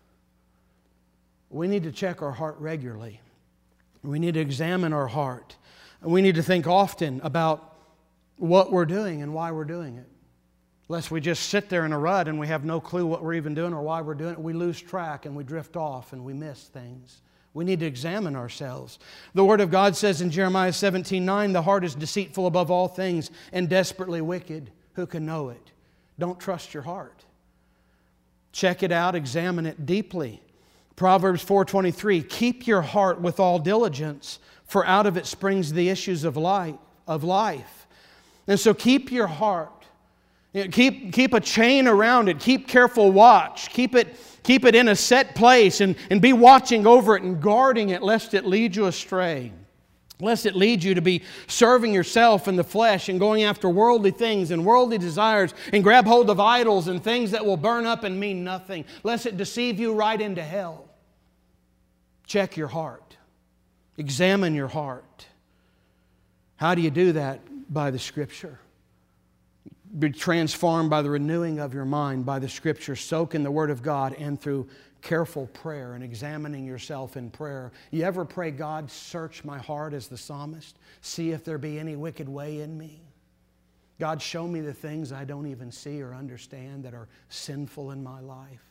We need to check our heart regularly. We need to examine our heart. And we need to think often about what we're doing and why we're doing it. Lest we just sit there in a rut and we have no clue what we're even doing or why we're doing it. We lose track and we drift off and we miss things. We need to examine ourselves. The Word of God says in Jeremiah 17:9, the heart is deceitful above all things and desperately wicked. Who can know it? Don't trust your heart. Check it out, examine it deeply. Proverbs 4:23, keep your heart with all diligence, for out of it springs the issues of life. And so keep your heart. Keep a chain around it. Keep careful watch. Keep it in a set place and be watching over it and guarding it lest it lead you astray. Lest it lead you to be serving yourself in the flesh and going after worldly things and worldly desires and grab hold of idols and things that will burn up and mean nothing. Lest it deceive you right into hell. Check your heart. Examine your heart. How do you do that? By the Scripture. Be transformed by the renewing of your mind, by the Scripture. Soak in the Word of God and through careful prayer and examining yourself in prayer. You ever pray, God, search my heart as the psalmist? See if there be any wicked way in me. God, show me the things I don't even see or understand that are sinful in my life.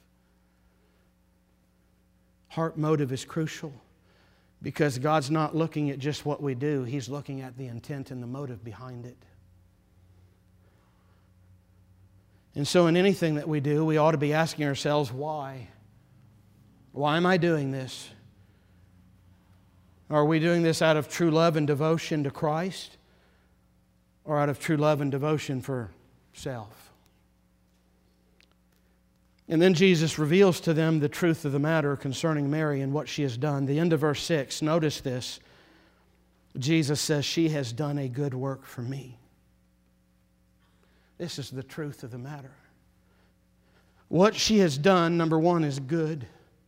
Heart motive is crucial because God's not looking at just what we do. He's looking at the intent and the motive behind it. And so in anything that we do, we ought to be asking ourselves, why? Why am I doing this? Are we doing this out of true love and devotion to Christ? Or out of true love and devotion for self? And then Jesus reveals to them the truth of the matter concerning Mary and what she has done. The end of verse 6, notice this. Jesus says, she has done a good work for me. This is the truth of the matter. What she has done, number one, is good.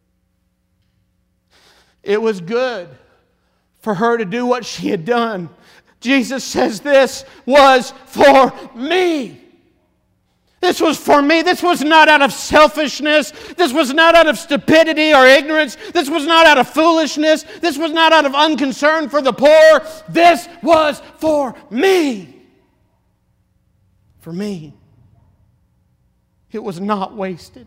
It was good for her to do what she had done. Jesus says this was for me. This was for me. This was not out of selfishness. This was not out of stupidity or ignorance. This was not out of foolishness. This was not out of unconcern for the poor. This was for me. For me. It was not wasted.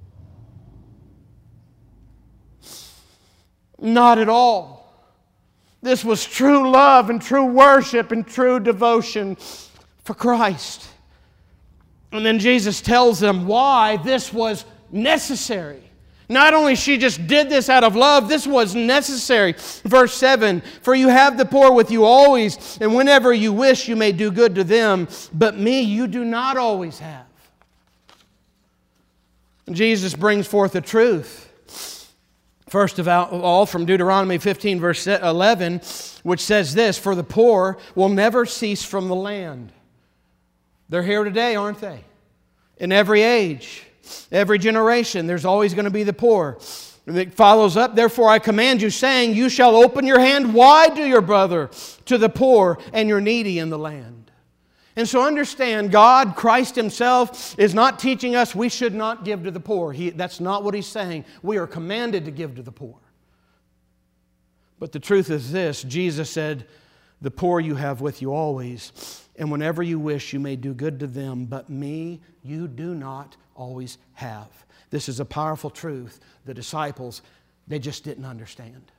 Not at all. This was true love and true worship and true devotion for Christ. And then Jesus tells them why this was necessary. Not only she just did this out of love, this was necessary. Verse 7, for you have the poor with you always, and whenever you wish you may do good to them, but me you do not always have. Jesus brings forth the truth. First of all, from Deuteronomy 15, verse 11, which says this, "For the poor will never cease from the land." They're here today, aren't they? In every age, every generation, there's always going to be the poor. It follows up, "Therefore I command you, saying, you shall open your hand wide to your brother, to the poor and your needy in the land." And so understand, God, Christ Himself, is not teaching us we should not give to the poor. That's not what He's saying. We are commanded to give to the poor. But the truth is this, Jesus said, "The poor you have with you always, and whenever you wish you may do good to them, but me you do not always have." This is a powerful truth. The disciples, they just didn't understand.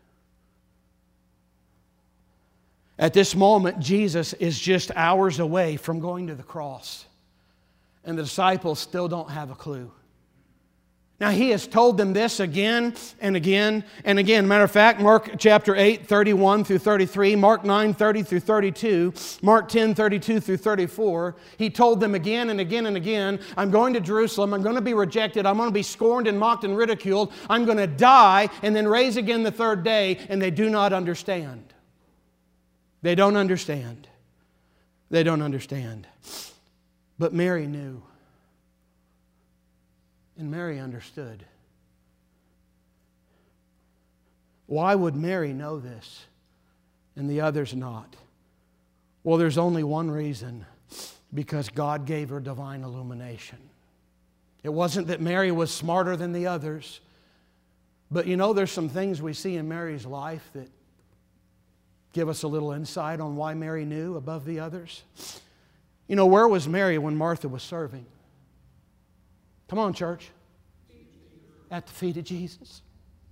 At this moment, Jesus is just hours away from going to the cross. And the disciples still don't have a clue. Now, He has told them this again and again and again. Matter of fact, Mark chapter 8, 31 through 33, Mark 9, 30 through 32, Mark 10, 32 through 34. He told them again and again and again, "I'm going to Jerusalem, I'm going to be rejected, I'm going to be scorned and mocked and ridiculed, I'm going to die and then rise again the third day," and they do not understand. They don't understand. They don't understand. But Mary knew. And Mary understood. Why would Mary know this and the others not? Well, there's only one reason. Because God gave her divine illumination. It wasn't that Mary was smarter than the others. But you know, there's some things we see in Mary's life that give us a little insight on why Mary knew above the others. You know, where was Mary when Martha was serving? Come on, church. At the feet of Jesus.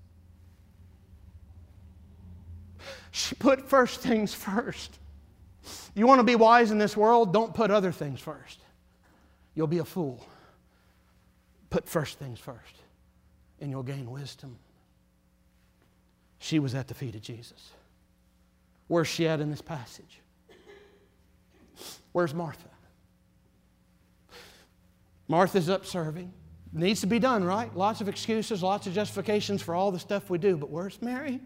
She put first things first. You want to be wise in this world? Don't put other things first. You'll be a fool. Put first things first, and you'll gain wisdom. She was at the feet of Jesus. Where's she at in this passage? Where's Martha? Martha's up serving. Needs to be done, right? Lots of excuses, lots of justifications for all the stuff we do. But where's Mary?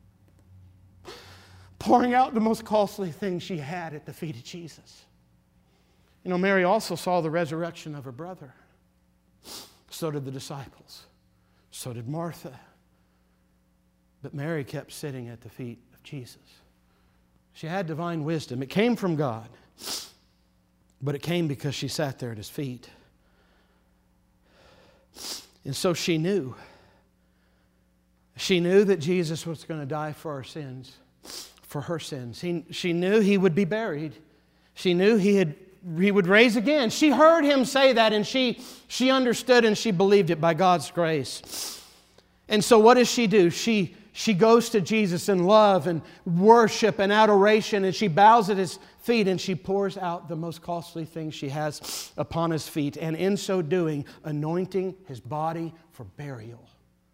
Pouring out the most costly thing she had at the feet of Jesus. You know, Mary also saw the resurrection of her brother. So did the disciples. So did Martha. But Mary kept sitting at the feet of Jesus. She had divine wisdom. It came from God. But it came because she sat there at His feet. And so she knew. She knew that Jesus was going to die for our sins. For her sins. She knew He would be buried. She knew He would rise again. She heard Him say that, and she understood and she believed it by God's grace. And so what does she do? She goes to Jesus in love and worship and adoration, and she bows at His feet and she pours out the most costly thing she has upon His feet, and in so doing, anointing His body for burial.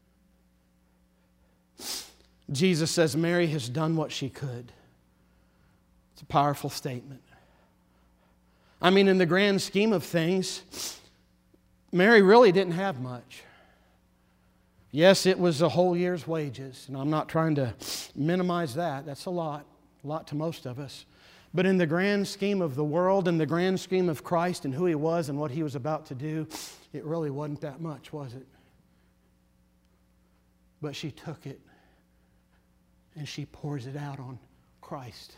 Jesus says Mary has done what she could. It's a powerful statement. I mean, in the grand scheme of things, Mary really didn't have much. Yes, it was a whole year's wages, and I'm not trying to minimize that. That's a lot to most of us. But in the grand scheme of the world, in the grand scheme of Christ and who He was and what He was about to do, it really wasn't that much, was it? But she took it and she pours it out on Christ.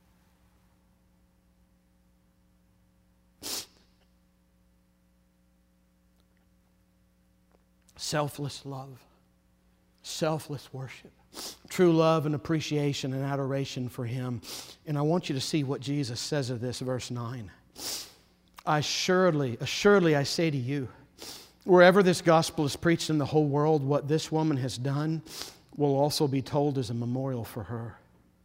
Selfless love, selfless worship, true love and appreciation and adoration for Him. And I want you to see what Jesus says of this, verse 9. Assuredly I say to you, wherever this gospel is preached in the whole world, what this woman has done will also be told as a memorial for her.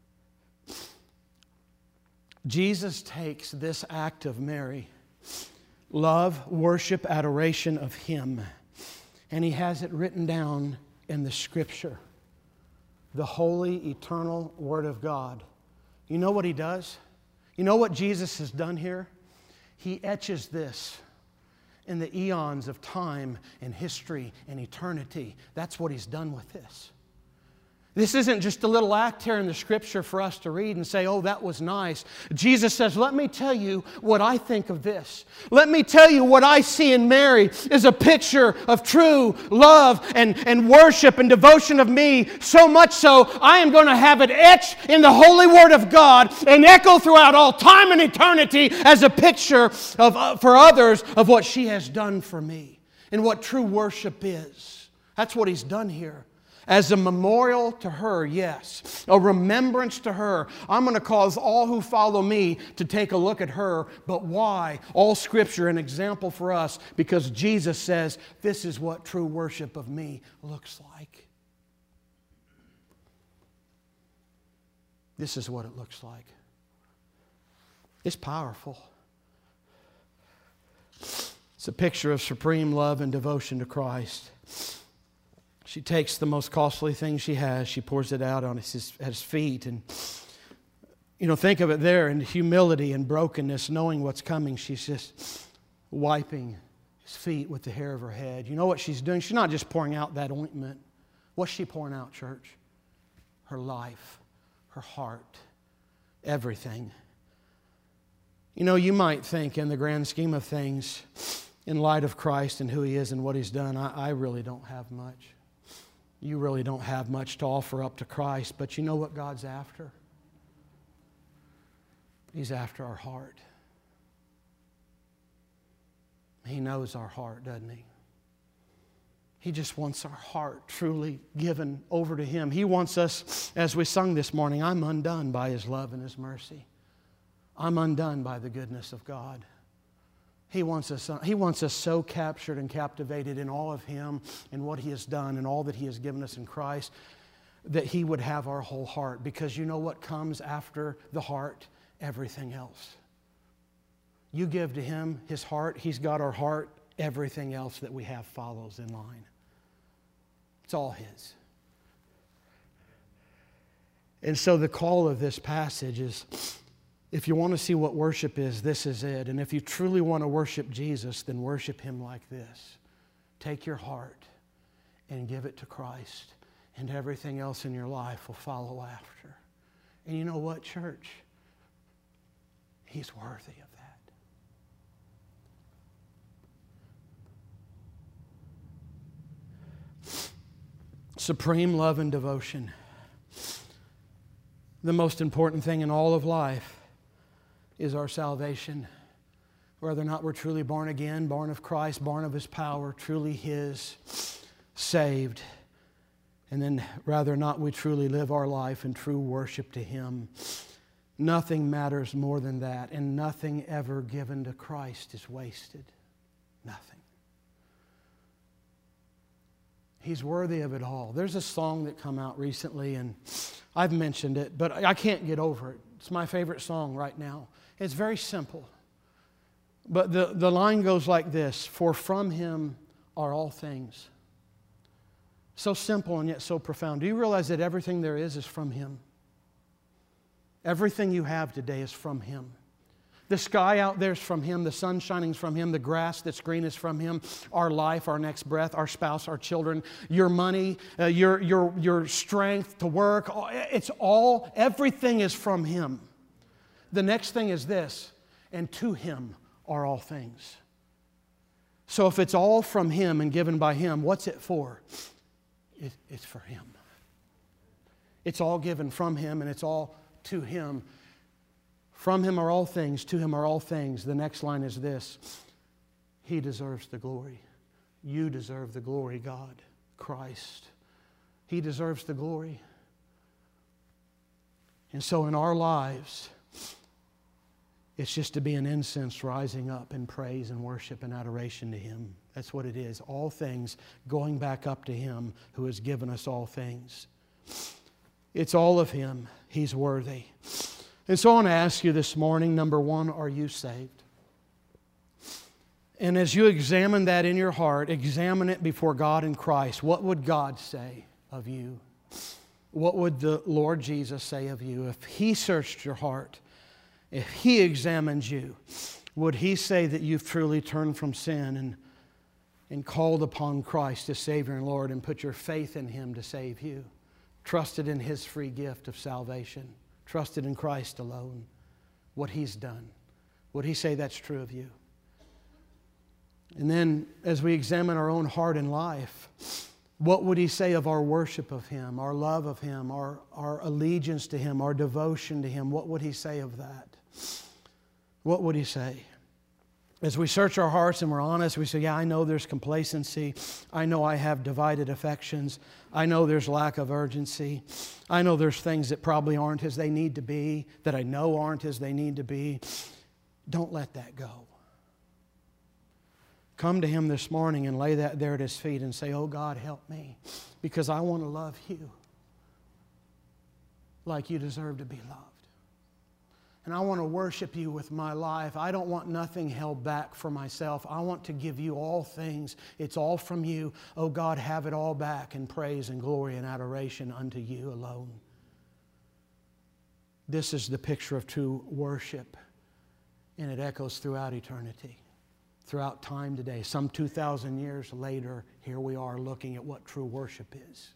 Jesus takes this act of Mary, love, worship, adoration of Him, and He has it written down in the Scripture, the holy, eternal Word of God. You know what He does? You know what Jesus has done here? He etches this in the eons of time and history and eternity. That's what He's done with this. This isn't just a little act here in the Scripture for us to read and say, oh, that was nice. Jesus says, let me tell you what I think of this. Let me tell you what I see in Mary is a picture of true love and worship and devotion of me. So much so, I am going to have it etched in the holy Word of God and echo throughout all time and eternity as a picture for others of what she has done for me and what true worship is. That's what He's done here. As a memorial to her, yes. A remembrance to her. I'm going to cause all who follow me to take a look at her. But why? All Scripture an example for us, because Jesus says this is what true worship of me looks like. This is what it looks like. It's powerful. It's a picture of supreme love and devotion to Christ. She takes the most costly thing she has, she pours it out on at His feet. And, think of it there in humility and brokenness, knowing what's coming. She's just wiping His feet with the hair of her head. You know what she's doing? She's not just pouring out that ointment. What's she pouring out, church? Her life, her heart, everything. You might think in the grand scheme of things, in light of Christ and who He is and what He's done, I really don't have much. You really don't have much to offer up to Christ, but you know what God's after? He's after our heart. He knows our heart, doesn't He? He just wants our heart truly given over to Him. He wants us, as we sung this morning, I'm undone by His love and His mercy. I'm undone by the goodness of God. He wants us so captured and captivated in all of Him and what He has done and all that He has given us in Christ that He would have our whole heart. Because you know what comes after the heart? Everything else. You give to Him His heart, He's got our heart. Everything else that we have follows in line. It's all His. And so the call of this passage is, if you want to see what worship is, this is it. And if you truly want to worship Jesus, then worship Him like this. Take your heart and give it to Christ, and everything else in your life will follow after. And you know what, church? He's worthy of that. Supreme love and devotion. The most important thing in all of life is our salvation. Whether or not we're truly born again, born of Christ, born of His power, truly His, saved. And then whether or not we truly live our life in true worship to Him. Nothing matters more than that. And nothing ever given to Christ is wasted. Nothing. He's worthy of it all. There's a song that came out recently, and I've mentioned it, but I can't get over it. It's my favorite song right now. It's very simple. But the line goes like this: for from Him are all things. So simple and yet so profound. Do you realize that everything there is from Him? Everything you have today is from Him. The sky out there is from Him. The sun shining is from Him. The grass that's green is from Him. Our life, our next breath, our spouse, our children, your money, your strength to work. It's all, everything is from Him. The next thing is this: and to Him are all things. So if it's all from Him and given by Him, what's it for? It's for Him. It's all given from Him and it's all to Him. From Him are all things, to Him are all things. The next line is this: He deserves the glory. You deserve the glory, God, Christ. He deserves the glory. And so in our lives, it's just to be an incense rising up in praise and worship and adoration to Him. That's what it is. All things going back up to Him who has given us all things. It's all of Him. He's worthy. And so I want to ask you this morning, number one, are you saved? And as you examine that in your heart, examine it before God and Christ. What would God say of you? What would the Lord Jesus say of you if He searched your heart? If He examined you, would He say that you've truly turned from sin and called upon Christ as Savior and Lord and put your faith in Him to save you? Trusted in His free gift of salvation. Trusted in Christ alone. What He's done. Would He say that's true of you? And then as we examine our own heart and life, what would He say of our worship of Him, our love of Him, our allegiance to Him, our devotion to Him? What would He say of that? What would He say? As we search our hearts and we're honest, we say, yeah, I know there's complacency. I know I have divided affections. I know there's lack of urgency. I know there's things that probably aren't as they need to be, that I know aren't as they need to be. Don't let that go. Come to Him this morning and lay that there at His feet and say, oh God, help me, because I want to love You like You deserve to be loved. And I want to worship You with my life. I don't want nothing held back for myself. I want to give You all things. It's all from You. Oh God, have it all back in praise and glory and adoration unto You alone. This is the picture of true worship, and it echoes throughout eternity, throughout time today. Some 2,000 years later, here we are looking at what true worship is.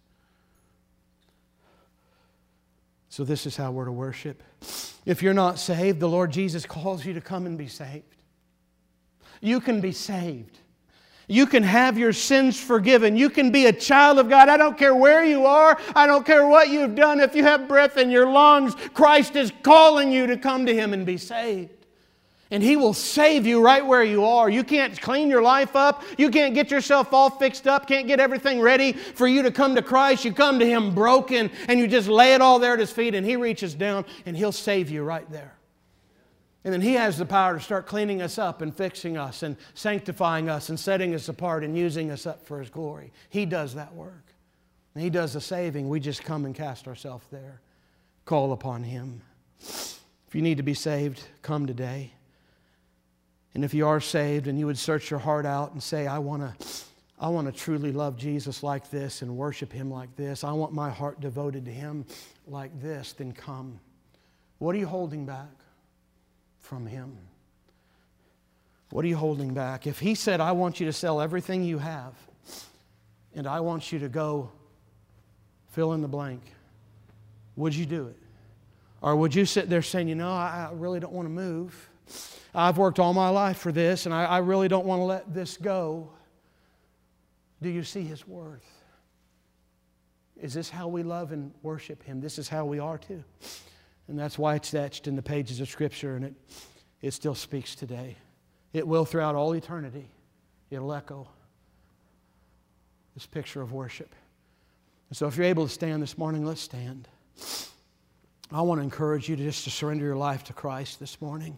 So this is how we're to worship. If you're not saved, the Lord Jesus calls you to come and be saved. You can be saved. You can have your sins forgiven. You can be a child of God. I don't care where you are. I don't care what you've done. If you have breath in your lungs, Christ is calling you to come to Him and be saved. And He will save you right where you are. You can't clean your life up. You can't get yourself all fixed up. Can't get everything ready for you to come to Christ. You come to Him broken and you just lay it all there at His feet, and He reaches down and He'll save you right there. And then He has the power to start cleaning us up and fixing us and sanctifying us and setting us apart and using us up for His glory. He does that work. And He does the saving. We just come and cast ourselves there. Call upon Him. If you need to be saved, come today. And if you are saved and you would search your heart out and say, I want to truly love Jesus like this and worship Him like this. I want my heart devoted to Him like this, then come. What are you holding back from Him? What are you holding back? If He said, I want you to sell everything you have and I want you to go fill in the blank, would you do it? Or would you sit there saying, I really don't want to move. I've worked all my life for this, and I really don't want to let this go. Do you see His worth? Is this how we love and worship Him? This is how we are too. And that's why it's etched in the pages of Scripture, and it still speaks today. It will throughout all eternity. It'll echo this picture of worship. And so if you're able to stand this morning, let's stand. I want to encourage you to surrender your life to Christ this morning.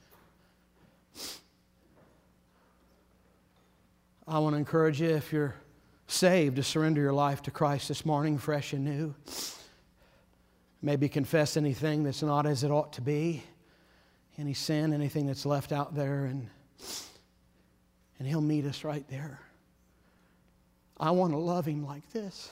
I want to encourage you, if you're saved, to surrender your life to Christ this morning, fresh and new. Maybe confess anything that's not as it ought to be, any sin, anything that's left out there, and He'll meet us right there. I want to love Him like this.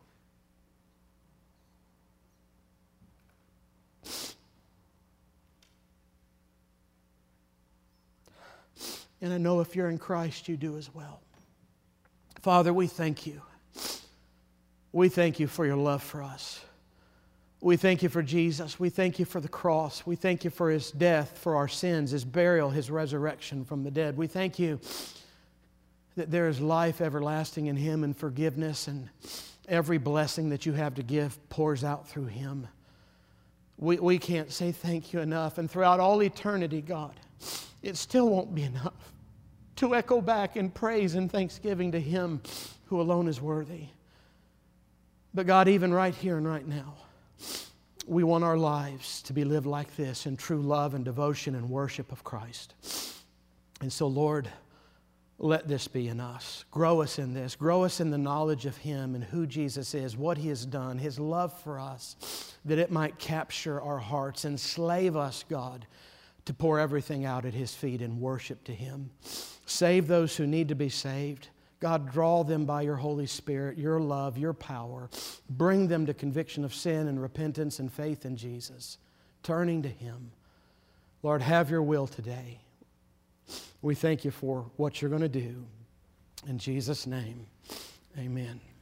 And I know if you're in Christ, you do as well. Father, we thank You. We thank You for Your love for us. We thank You for Jesus. We thank You for the cross. We thank You for His death for our sins, His burial, His resurrection from the dead. We thank You that there is life everlasting in Him and forgiveness, and every blessing that You have to give pours out through Him. We can't say thank You enough. And throughout all eternity, God, it still won't be enough to echo back in praise and thanksgiving to Him who alone is worthy. But God, even right here and right now, we want our lives to be lived like this in true love and devotion and worship of Christ. And so, Lord, let this be in us. Grow us in this. Grow us in the knowledge of Him and who Jesus is, what He has done, His love for us, that it might capture our hearts, enslave us, God, to pour everything out at His feet and worship to Him. Save those who need to be saved. God, draw them by Your Holy Spirit, Your love, Your power. Bring them to conviction of sin and repentance and faith in Jesus, turning to Him. Lord, have Your will today. We thank you for what you're going to do. In Jesus' name, amen.